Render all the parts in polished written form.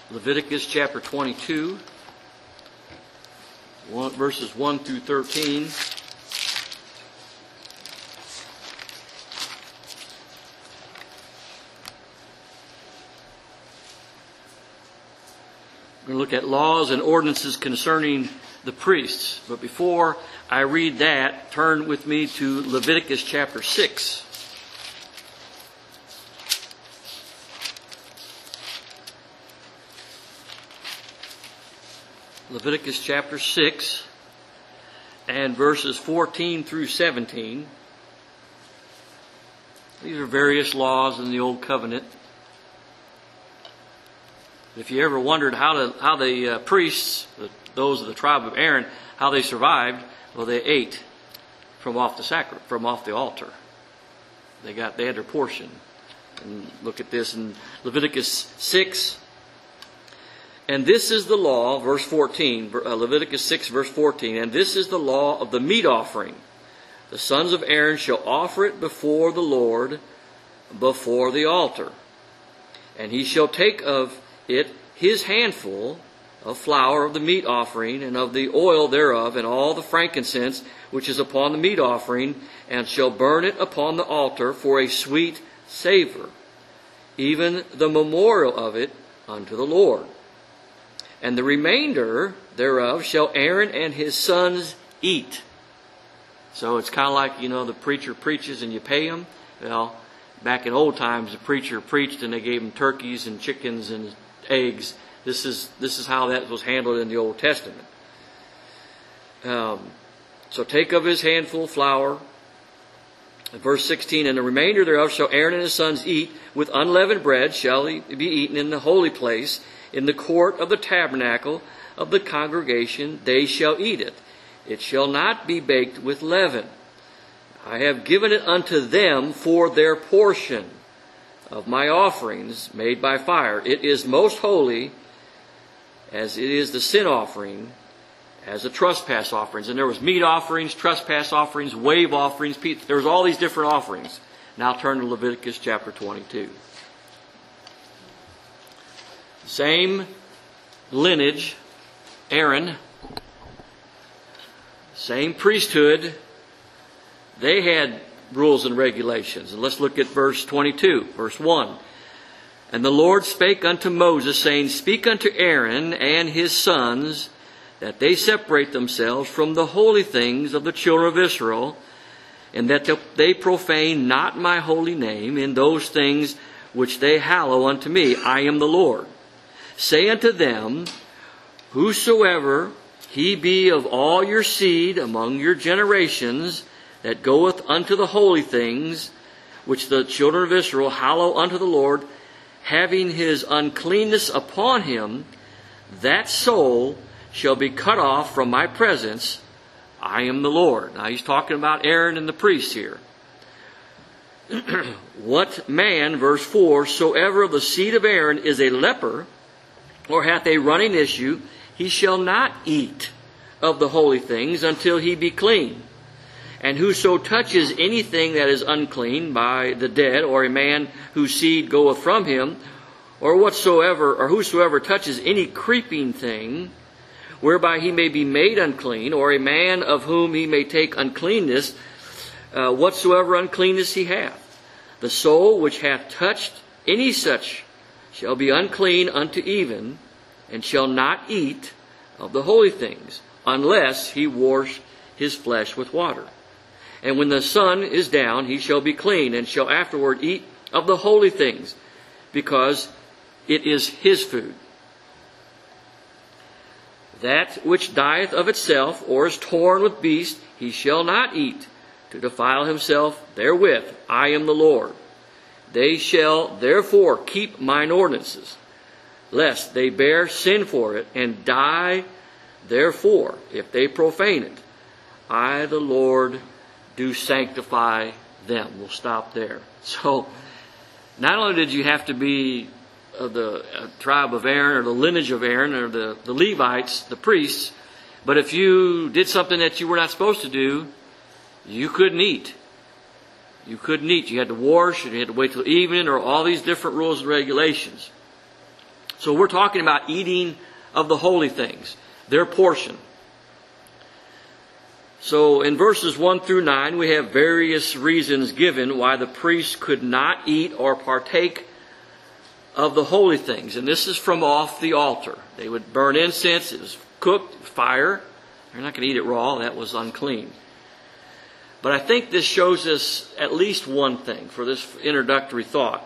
Leviticus chapter 22, verses 1 through 13. We're going to look at laws and ordinances concerning the priests. But before I read that, turn with me to Leviticus chapter 6. Leviticus chapter 6 and verses 14 through 17. These are various laws in the Old Covenant. If you ever wondered how the priests, those of the tribe of Aaron, how they survived, well, they ate from off the altar. They had their portion. And look at this in Leviticus 6. And this is the law, verse 14, Leviticus 6, verse 14. And this is the law of the meat offering. The sons of Aaron shall offer it before the Lord, before the altar. And he shall take of it his handful of flour of the meat offering, and of the oil thereof, and all the frankincense which is upon the meat offering, and shall burn it upon the altar for a sweet savor, even the memorial of it unto the Lord. And the remainder thereof shall Aaron and his sons eat. So it's kind of like, the preacher preaches and you pay him. Well, back in old times, the preacher preached and they gave him turkeys and chickens and eggs. This is how that was handled in the Old Testament. So take of his handful of flour. Verse 16, and the remainder thereof shall Aaron and his sons eat. With unleavened bread shall he be eaten in the holy place, in the court of the tabernacle of the congregation. They shall eat it. It shall not be baked with leaven. I have given it unto them for their portion of my offerings made by fire. It is most holy, as it is the sin offering, as the trespass offerings. And there was meat offerings, trespass offerings, wave offerings. There was all these different offerings. Now turn to Leviticus chapter 22. Same lineage, Aaron, same priesthood. They had rules and regulations. And let's look at verse 22, verse 1. And the Lord spake unto Moses, saying, Speak unto Aaron and his sons, that they separate themselves from the holy things of the children of Israel, and that they profane not my holy name in those things which they hallow unto me. I am the Lord. Say unto them, Whosoever he be of all your seed among your generations, that goeth unto the holy things, which the children of Israel hallow unto the Lord, having his uncleanness upon him, that soul shall be cut off from my presence. I am the Lord. Now he's talking about Aaron and the priests here. What man, verse 4, soever of the seed of Aaron is a leper, or hath a running issue, he shall not eat of the holy things until he be clean. And whoso touches anything that is unclean by the dead, or a man whose seed goeth from him, or whosoever touches any creeping thing, whereby he may be made unclean, or a man of whom he may take uncleanness, whatsoever uncleanness he hath, the soul which hath touched any such shall be unclean unto even, and shall not eat of the holy things, unless he wash his flesh with water. And when the sun is down, he shall be clean, and shall afterward eat of the holy things, because it is his food. That which dieth of itself, or is torn with beast, he shall not eat, to defile himself therewith. I am the Lord. They shall therefore keep mine ordinances, lest they bear sin for it, and die therefore, if they profane it. I, the Lord, do sanctify them. We'll stop there. So, not only did you have to be of the tribe of Aaron, or the lineage of Aaron, or the Levites, the priests, but if you did something that you were not supposed to do, you couldn't eat. You couldn't eat. You had to wash, and you had to wait till evening, or all these different rules and regulations. So we're talking about eating of the holy things, their portion. So in verses 1 through 9, we have various reasons given why the priests could not eat or partake of the holy things. And this is from off the altar. They would burn incense. It was cooked, fire. They're not going to eat it raw. That was unclean. But I think this shows us at least one thing for this introductory thought.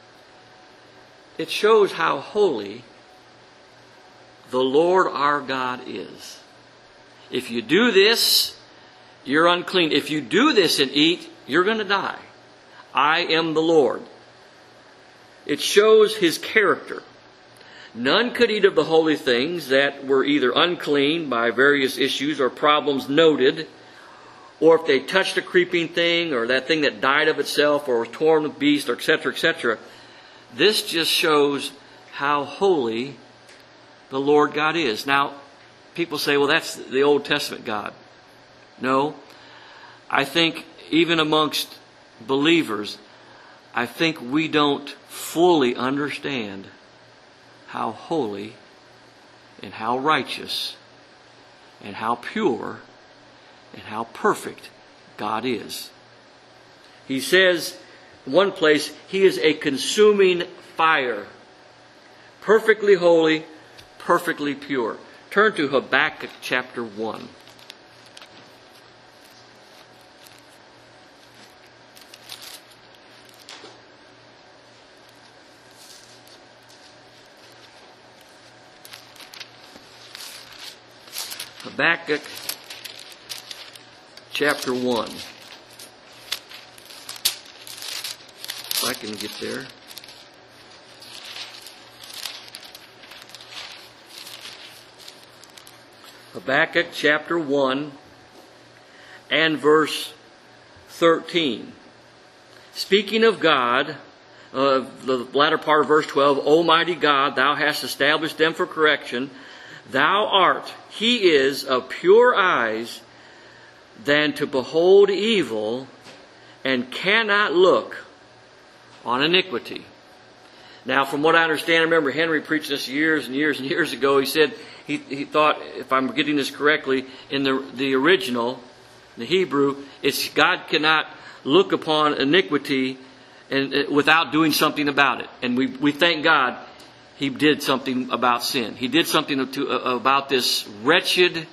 It shows how holy the Lord our God is. If you do this, you're unclean. If you do this and eat, you're going to die. I am the Lord. It shows His character. None could eat of the holy things that were either unclean by various issues or problems noted, or if they touched a creeping thing, or that thing that died of itself, or was torn with beast, or etc., etc. This just shows how holy the Lord God is. Now, people say, well, that's the Old Testament God. No. I think even amongst believers, I think we don't fully understand how holy and how righteous and how pure and how perfect God is. He says in one place, He is a consuming fire, perfectly holy, perfectly pure. Turn to Habakkuk chapter 1. Habakkuk chapter 1. If I can get there. Habakkuk chapter 1 and verse 13. Speaking of God, the latter part of verse 12, Almighty God, Thou hast established them for correction. Thou art, He is, of pure eyes than to behold evil, and cannot look on iniquity. Now, from what I understand, I remember Henry preached this years and years and years ago. He said he thought, if I'm getting this correctly, in the original, the Hebrew, it's God cannot look upon iniquity and without doing something about it. And we thank God He did something about sin. He did something about this wretched,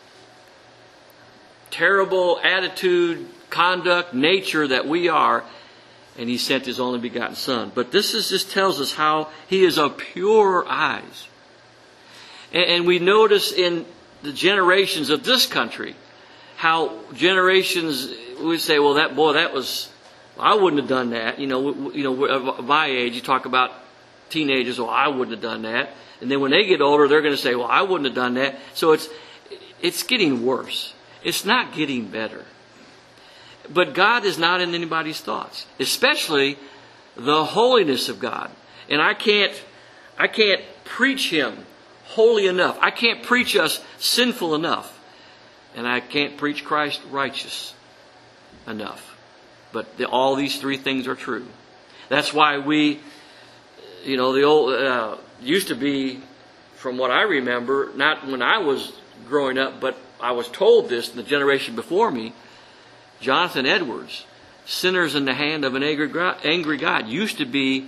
terrible attitude, conduct, nature that we are. And He sent His only begotten Son. But this just tells us how He is of pure eyes. And we notice in the generations of this country, how generations would say, well, that was, I wouldn't have done that. You know, my age, you talk about teenagers, well, I wouldn't have done that. And then when they get older, they're going to say, well, I wouldn't have done that. So it's getting worse. It's not getting better. But God is not in anybody's thoughts, especially the holiness of God. And I can't preach Him holy enough. I can't preach us sinful enough. And I can't preach Christ righteous enough. But all these three things are true. That's why we, the old, used to be, from what I remember, not when I was growing up, but I was told this in the generation before me, Jonathan Edwards, Sinners in the Hand of an Angry God, used to be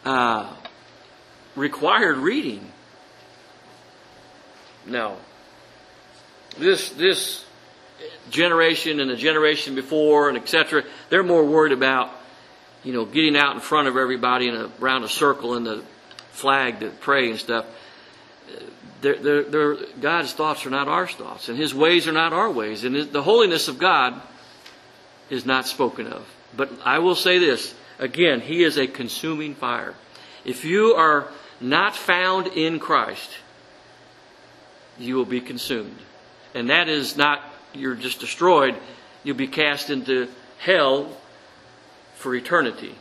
required reading. Now, this generation and the generation before and etc., they're more worried about, getting out in front of everybody around a circle in the flag to pray and stuff. God's thoughts are not our thoughts, and His ways are not our ways, and the holiness of God is not spoken of. But I will say this, again, He is a consuming fire. If you are not found in Christ, you will be consumed. And that is not, you're just destroyed, you'll be cast into hell for eternity.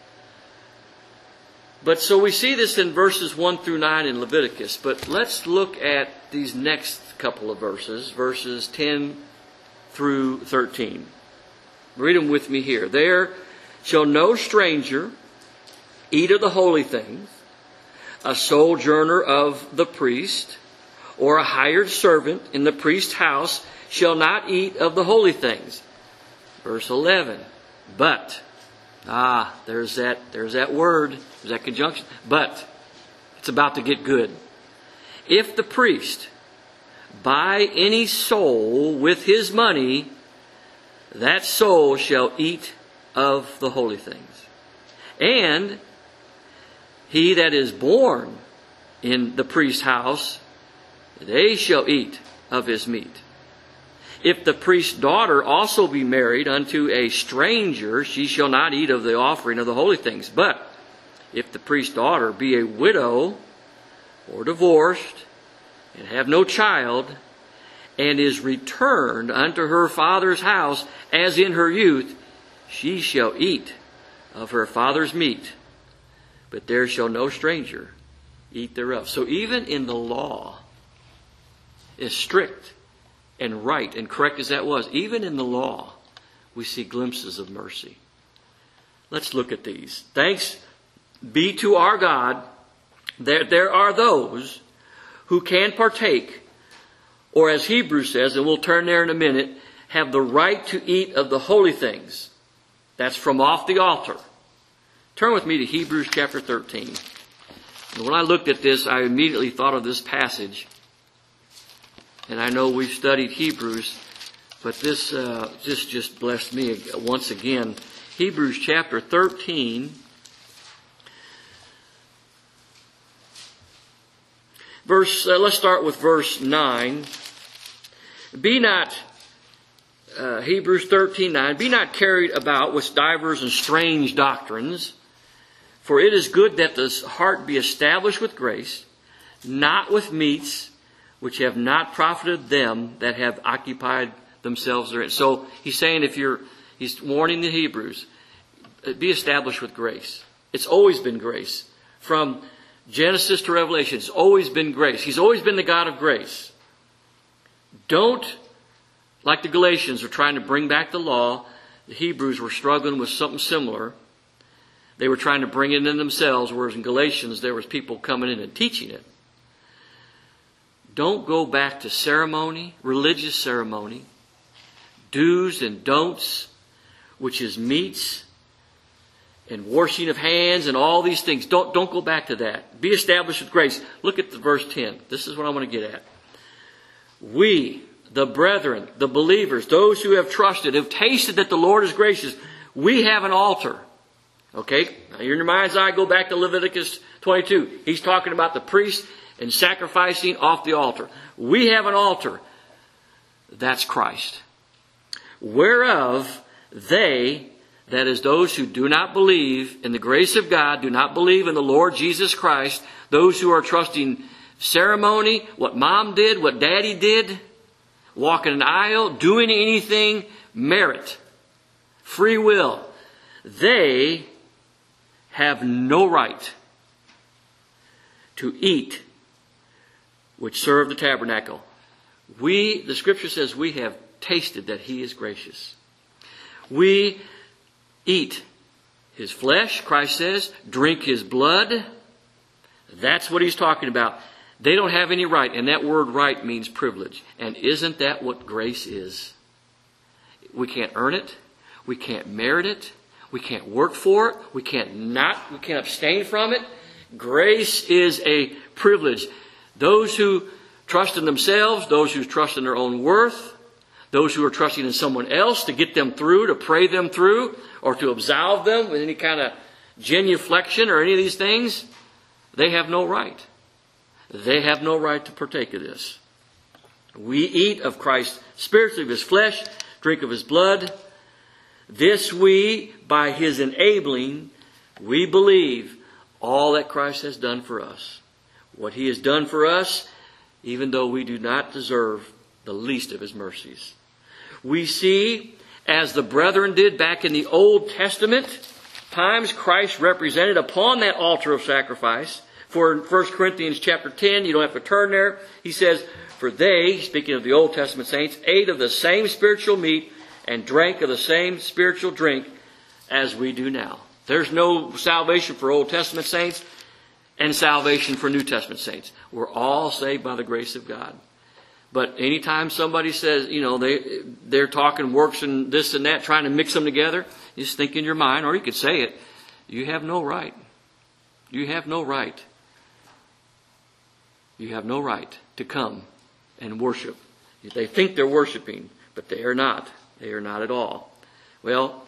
But so we see this in verses 1 through 9 in Leviticus. But let's look at these next couple of verses, verses 10 through 13. Read them with me here. There shall no stranger eat of the holy things. a sojourner of the priest, or a hired servant in the priest's house shall not eat of the holy things. Verse 11. But, there's that word, there's that conjunction. But, it's about to get good. If the priest buy any soul with his money, that soul shall eat of the holy things. And he that is born in the priest's house, they shall eat of his meat. If the priest's daughter also be married unto a stranger, she shall not eat of the offering of the holy things. But if the priest's daughter be a widow or divorced, and have no child, and is returned unto her father's house as in her youth, she shall eat of her father's meat, but there shall no stranger eat thereof. So even in the law, as strict and right and correct as that was, even in the law, we see glimpses of mercy. Let's look at these. Thanks be to our God, there are those who can partake, or as Hebrews says, and we'll turn there in a minute, have the right to eat of the holy things. That's from off the altar. Turn with me to Hebrews chapter 13. And when I looked at this, I immediately thought of this passage. And I know we've studied Hebrews, but this just blessed me once again. Hebrews chapter 13. Let's start with verse 9. Be not, Hebrews 13:9. Be not carried about with divers and strange doctrines, for it is good that the heart be established with grace, not with meats which have not profited them that have occupied themselves therein. So he's saying, he's warning the Hebrews, be established with grace. It's always been grace. From Genesis to Revelation, it's always been grace. He's always been the God of grace. Don't, like the Galatians were trying to bring back the law, the Hebrews were struggling with something similar. They were trying to bring it in themselves, whereas in Galatians there was people coming in and teaching it. Don't go back to ceremony, religious ceremony, do's and don'ts, which is meats and washing of hands and all these things. Don't go back to that. Be established with grace. Look at the verse 10. This is what I want to get at. We, the brethren, the believers, those who have trusted, have tasted that the Lord is gracious, we have an altar. Okay? Now in your mind's eye, go back to Leviticus 22. He's talking about the priest and sacrificing off the altar. We have an altar. That's Christ. Whereof they, that is, those who do not believe in the grace of God, do not believe in the Lord Jesus Christ, those who are trusting ceremony, what mom did, what daddy did, walking an aisle, doing anything, merit, free will, they have no right to eat which serve the tabernacle. The scripture says we have tasted that he is gracious. We eat his flesh, Christ says, drink his blood. That's what he's talking about. They don't have any right, and that word right means privilege. And isn't that what grace is? We can't earn it. We can't merit it. We can't work for it. We can't abstain from it. Grace is a privilege. Those who trust in themselves, those who trust in their own worth, those who are trusting in someone else to get them through, to pray them through, or to absolve them with any kind of genuflection or any of these things, they have no right. They have no right to partake of this. We eat of Christ spiritually, of his flesh, drink of his blood. This we, by his enabling, we believe all that Christ has done for us. What he has done for us, even though we do not deserve the least of his mercies. We see, as the brethren did back in the Old Testament times, Christ represented upon that altar of sacrifice. For in 1 Corinthians chapter 10, you don't have to turn there, he says, for they, speaking of the Old Testament saints, ate of the same spiritual meat and drank of the same spiritual drink as we do now. There's no salvation for Old Testament saints, and salvation for New Testament saints. We're all saved by the grace of God. But anytime somebody says, they're talking works and this and that, trying to mix them together, just think in your mind, or you could say it, you have no right. You have no right. You have no right to come and worship. They think they're worshiping, but they are not. They are not at all. Well,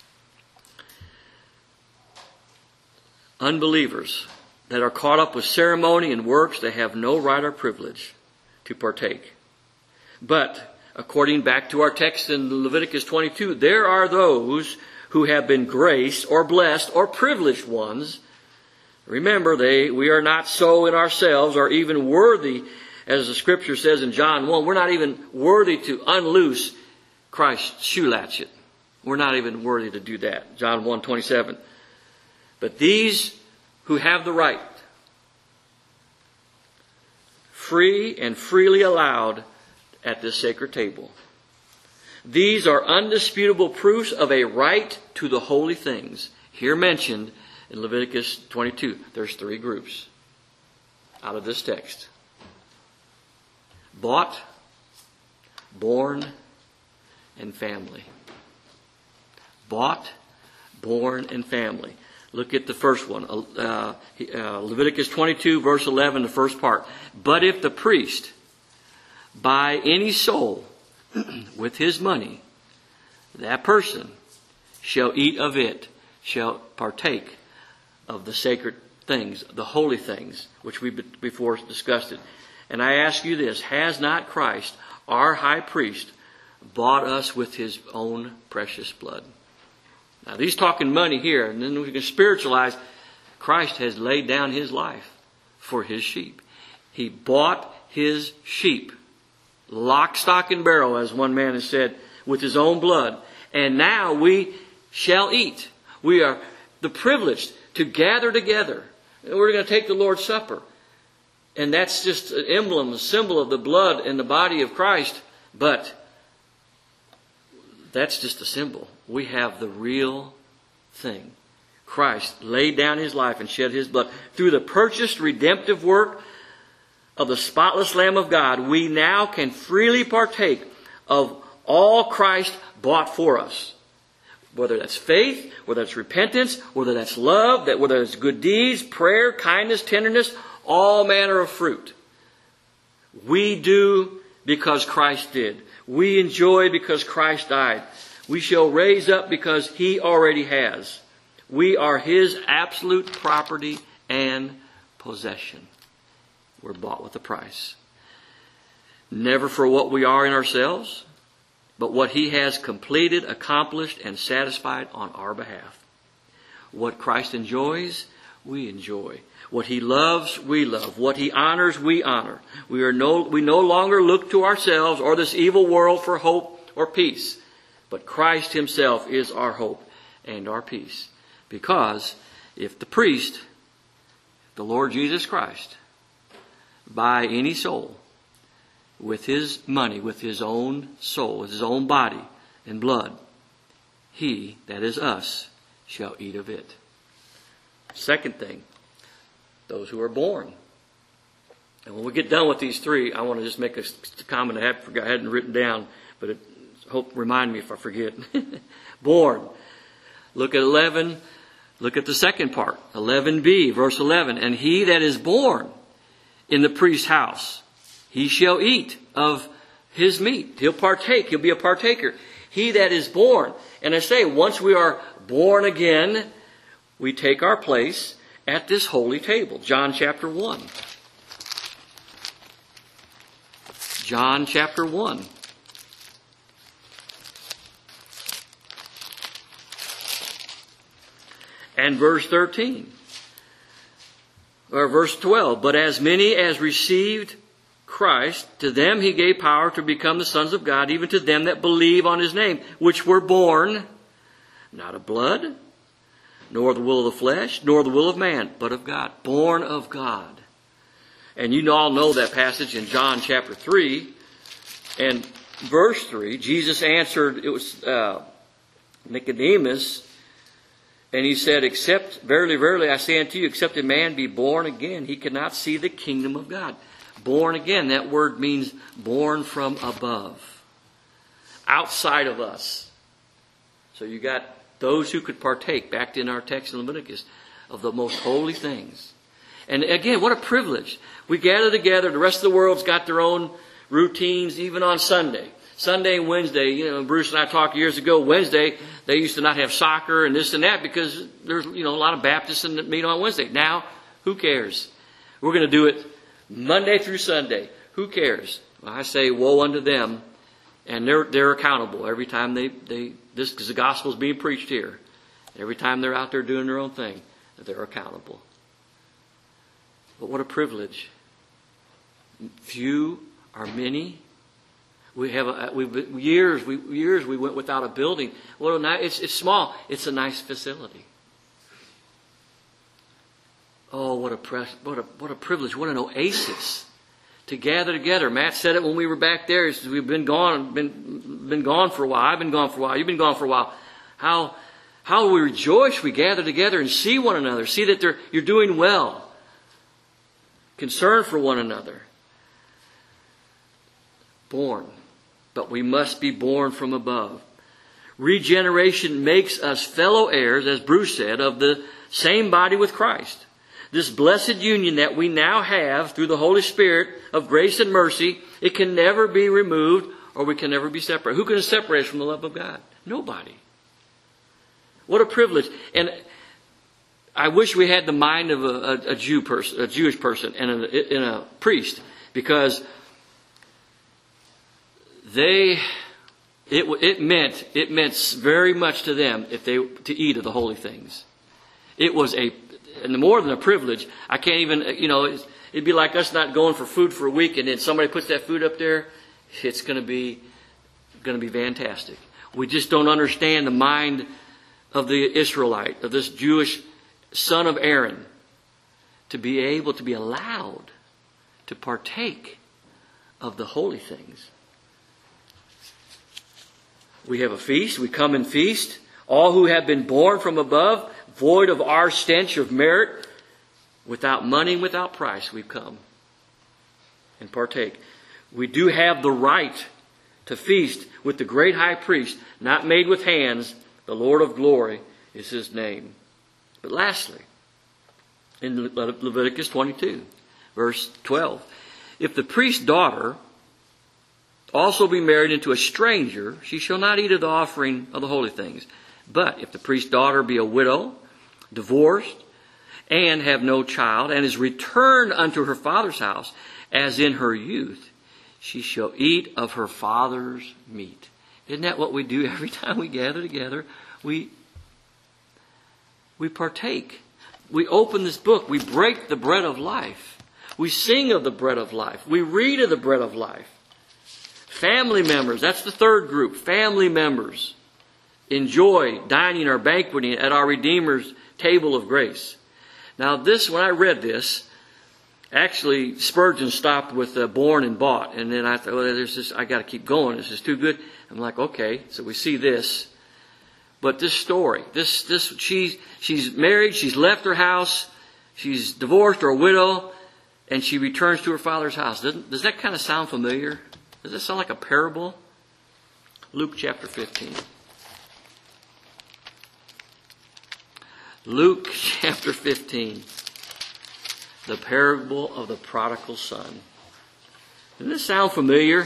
unbelievers that are caught up with ceremony and works, they have no right or privilege to partake. But, according back to our text in Leviticus 22, there are those who have been graced or blessed or privileged ones. Remember, we are not so in ourselves or even worthy, as the Scripture says in John 1, we're not even worthy to unloose Christ's shoe latchet. We're not even worthy to do that. John 1:27. But these who have the right, free and freely allowed at this sacred table. These are undisputable proofs of a right to the holy things. Here mentioned in Leviticus 22. There's 3 groups out of this text. Bought, born, and family. Bought, born, and family. Look at the first one. Leviticus 22, verse 11, the first part. But if the priest buy any soul with his money, that person shall eat of it, shall partake of the sacred things, the holy things, which we before discussed it. And I ask you this, has not Christ, our high priest, bought us with his own precious blood? Now, he's talking money here, and then we can spiritualize. Christ has laid down his life for his sheep. He bought his sheep, lock, stock, and barrel, as one man has said, with his own blood. And now we shall eat. We are the privileged to gather together. And we're going to take the Lord's Supper. And that's just an emblem, a symbol of the blood and the body of Christ. But that's just a symbol. We have the real thing. Christ laid down his life and shed his blood. Through the purchased redemptive work of the spotless Lamb of God, we now can freely partake of all Christ bought for us. Whether that's faith, whether that's repentance, whether that's love, whether it's good deeds, prayer, kindness, tenderness, all manner of fruit. We do because Christ did. We enjoy because Christ died. We shall raise up because he already has. We are his absolute property and possession. We're bought with a price. Never for what we are in ourselves, but what he has completed, accomplished, and satisfied on our behalf. What Christ enjoys, we enjoy. What he loves, we love. What he honors, we honor. We no longer look to ourselves or this evil world for hope or peace. But Christ himself is our hope and our peace. Because if the priest, the Lord Jesus Christ, buy any soul with his money, with his own soul, with his own body and blood, he, that is us, shall eat of it. Second thing, those who are born. And when we get done with these 3, I want to just make a comment I hadn't written down, but remind me if I forget. Born. Look at 11. Look at the second part. 11b, verse 11. And he that is born in the priest's house, he shall eat of his meat. He'll partake. He'll be a partaker. He that is born. And I say, once we are born again, we take our place at this holy table. John chapter 1. John chapter 1. And verse 13. Or verse 12. But as many as received Christ, to them he gave power to become the sons of God, even to them that believe on his name, which were born, not of blood, nor the will of the flesh, nor the will of man, but of God. Born of God. And you all know that passage in John chapter 3 and verse 3. Jesus answered, it was Nicodemus, And he said, except, verily, verily, I say unto you, except a man be born again, he cannot see the kingdom of God. Born again, that word means born from above, outside of us. So you got those who could partake, back in our text in Leviticus, of the most holy things. And again, what a privilege. We gather together. The rest of the world's got their own routines, even on Sunday. Sunday and Wednesday, Bruce and I talked years ago, Wednesday, they used to not have soccer and this and that because there's, a lot of Baptists that meet on Wednesday. Now, who cares? We're going to do it Monday through Sunday. Who cares? Well, I say, woe unto them. And they're accountable every time this, because the gospel is being preached here. Every time they're out there doing their own thing, they're accountable. But what a privilege. Few are many. We have years we went without a building. Well, it's small. It's a nice facility. Oh, what a privilege! What an oasis to gather together. Matt said it when we were back there. He said, we've been gone for a while. I've been gone for a while. You've been gone for a while. How we rejoice! We gather together and see one another. See that you're doing well. Concern for one another. Born. But we must be born from above. Regeneration makes us fellow heirs, as Bruce said, of the same body with Christ. This blessed union that we now have through the Holy Spirit of grace and mercy, it can never be removed or we can never be separated. Who can separate us from the love of God? Nobody. What a privilege. And I wish we had the mind of a Jewish person and a priest, because it meant very much to them to eat of the holy things. It was more than a privilege. I can't even, it'd be like us not going for food for a week and then somebody puts that food up there. It's going to be fantastic. We just don't understand the mind of the Israelite, of this Jewish son of Aaron, to be able to be allowed to partake of the holy things. We have a feast. We come and feast. All who have been born from above, void of our stench of merit, without money, without price, we've come and partake. We do have the right to feast with the great high priest, not made with hands. The Lord of glory is his name. But lastly, in Leviticus 22, verse 12, if the priest's daughter also be married into a stranger, she shall not eat of the offering of the holy things. But if the priest's daughter be a widow, divorced, and have no child, and is returned unto her father's house, as in her youth, she shall eat of her father's meat. Isn't that what we do every time we gather together? We partake. We open this book. We break the bread of life. We sing of the bread of life. We read of the bread of life. Family members, that's the third group. Family members enjoy dining or banqueting at our Redeemer's table of grace. Now when I read this, actually Spurgeon stopped with born and bought. And then I thought, I got to keep going. This is too good. I'm like, okay, so we see this. But this story, she's married, she's left her house, she's divorced or a widow, and she returns to her father's house. Does that kind of sound familiar? Does that sound like a parable? Luke chapter 15. Luke chapter 15. The parable of the prodigal son. Doesn't this sound familiar?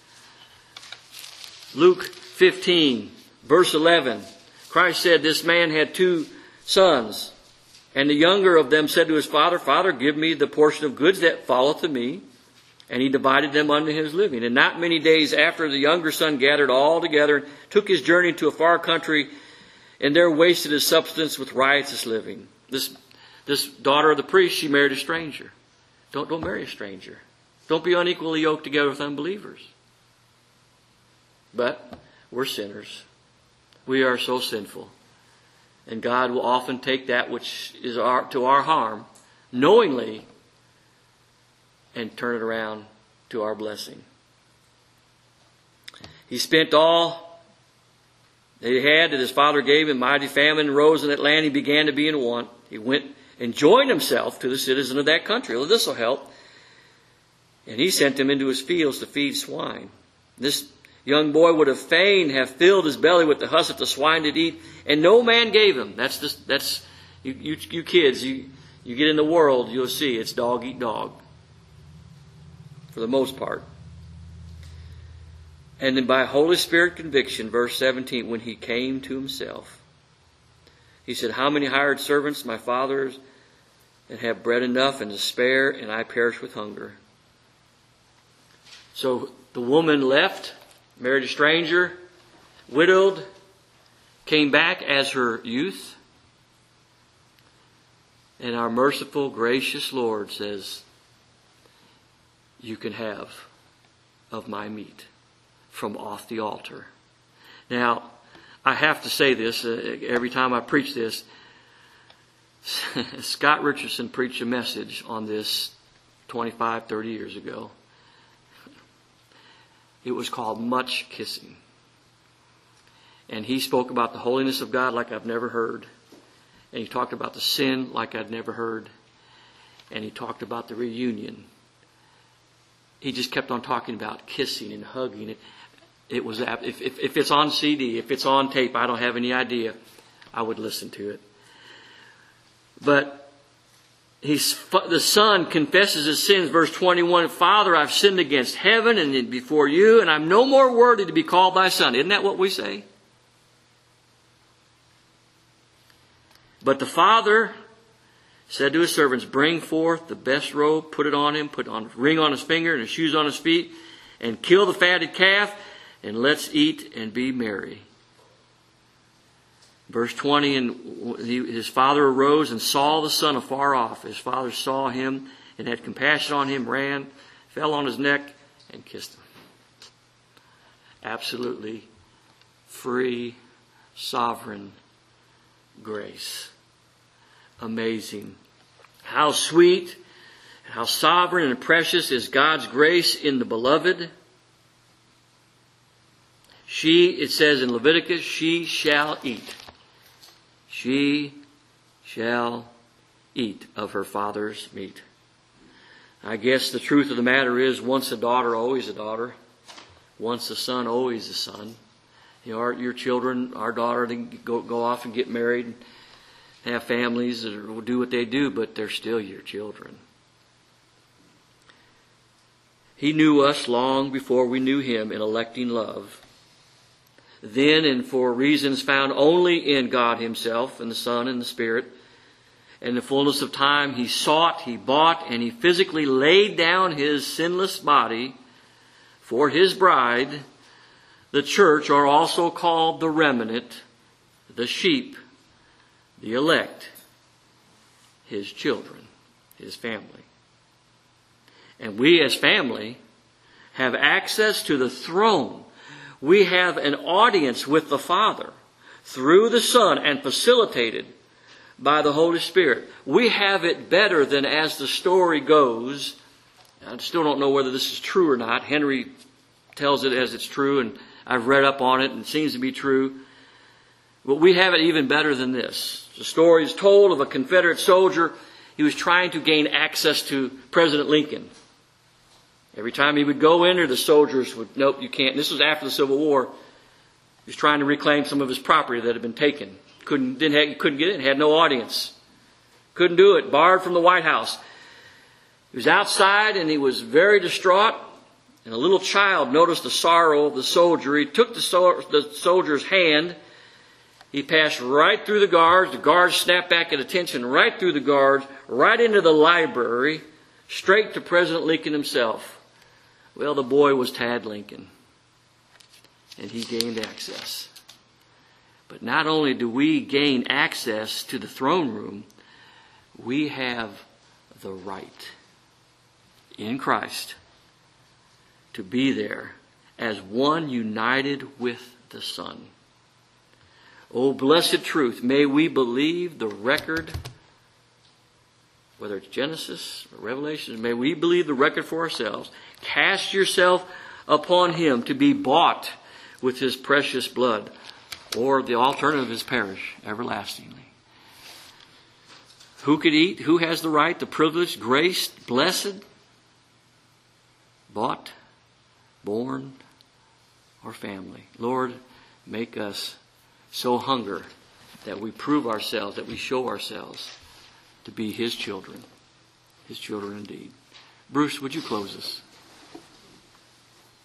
Luke 15, verse 11. Christ said, this man had 2 sons. And the younger of them said to his father, Father, give me the portion of goods that falleth to me. And he divided them unto his living. And not many days after, the younger son gathered all together, and took his journey to a far country, and there wasted his substance with riotous living. This daughter of the priest, she married a stranger. Don't marry a stranger. Don't be unequally yoked together with unbelievers. But we're sinners. We are so sinful. And God will often take that which is to our harm, knowingly, and turn it around to our blessing. He spent all that he had, that his father gave him. Mighty famine rose in that land. He began to be in want. He went and joined himself to the citizen of that country. Well, this will help. And he sent him into his fields to feed swine. This young boy would have fain have filled his belly with the husk that the swine did eat, and no man gave him. That's you kids. You get in the world, you'll see it's dog eat dog for the most part. And then by Holy Spirit conviction, verse 17, when he came to himself, he said, "How many hired servants my father's that have bread enough and to spare, and I perish with hunger?" So the woman left, married a stranger, widowed, came back as her youth. And our merciful, gracious Lord says, "You can have of my meat from off the altar." Now, I have to say this every time I preach this. Scott Richardson preached a message on this 25, 30 years ago. It was called Much Kissing. And he spoke about the holiness of God like I've never heard. And he talked about the sin like I'd never heard. And he talked about the reunion. He just kept on talking about kissing and hugging. It was, if it's on CD, if it's on tape, I don't have any idea. I would listen to it. But the son confesses his sins. Verse 21, "Father, I've sinned against heaven and before you, and I'm no more worthy to be called thy son." Isn't that what we say? But the father said to his servants, "Bring forth the best robe, put it on him, put on a ring on his finger and his shoes on his feet, and kill the fatted calf, and let's eat and be merry." Verse 20, and his father arose and saw the son afar off. His father saw him and had compassion on him, ran, fell on his neck, and kissed him. Absolutely free, sovereign grace. Amazing. How sweet, how sovereign and precious is God's grace in the beloved. It says in Leviticus, she shall eat. She shall eat of her father's meat. I guess the truth of the matter is, once a daughter, always a daughter. Once a son, always a son. You know, your children, our daughter, they go off and get married and have families or do what they do, but they're still your children. He knew us long before we knew him in electing love. Then, and for reasons found only in God himself and the Son and the Spirit, in the fullness of time, he sought, he bought, and he physically laid down his sinless body for his bride, the church, or also called the remnant, the sheep, the elect, his children, his family. And we as family have access to the throne. We have an audience with the Father through the Son and facilitated by the Holy Spirit. We have it better than as the story goes. I still don't know whether this is true or not. Henry tells it as it's true, and I've read up on it, and it seems to be true. But we have it even better than this. The story is told of a Confederate soldier. He was trying to gain access to President Lincoln. Every time he would go in there, the soldiers would, "Nope, you can't." This was after the Civil War. He was trying to reclaim some of his property that had been taken. Couldn't get it. Had no audience. Couldn't do it. Barred from the White House. He was outside and he was very distraught. And a little child noticed the sorrow of the soldier. He took the soldier's hand. He passed right through the guards. The guards snapped back at attention, right through the guards, right into the library, straight to President Lincoln himself. Well, the boy was Tad Lincoln, and he gained access. But not only do we gain access to the throne room, we have the right in Christ to be there as one united with the Son. Oh, blessed truth, may we believe the record, whether it's Genesis or Revelation, may we believe the record for ourselves. Cast yourself upon him to be bought with his precious blood. Or the alternative is perish everlastingly. Who could eat? Who has the right, the privilege, graced, blessed, bought, born, or family? Lord, make us so hunger that we prove ourselves, that we show ourselves to be His children indeed. Bruce, would you close us?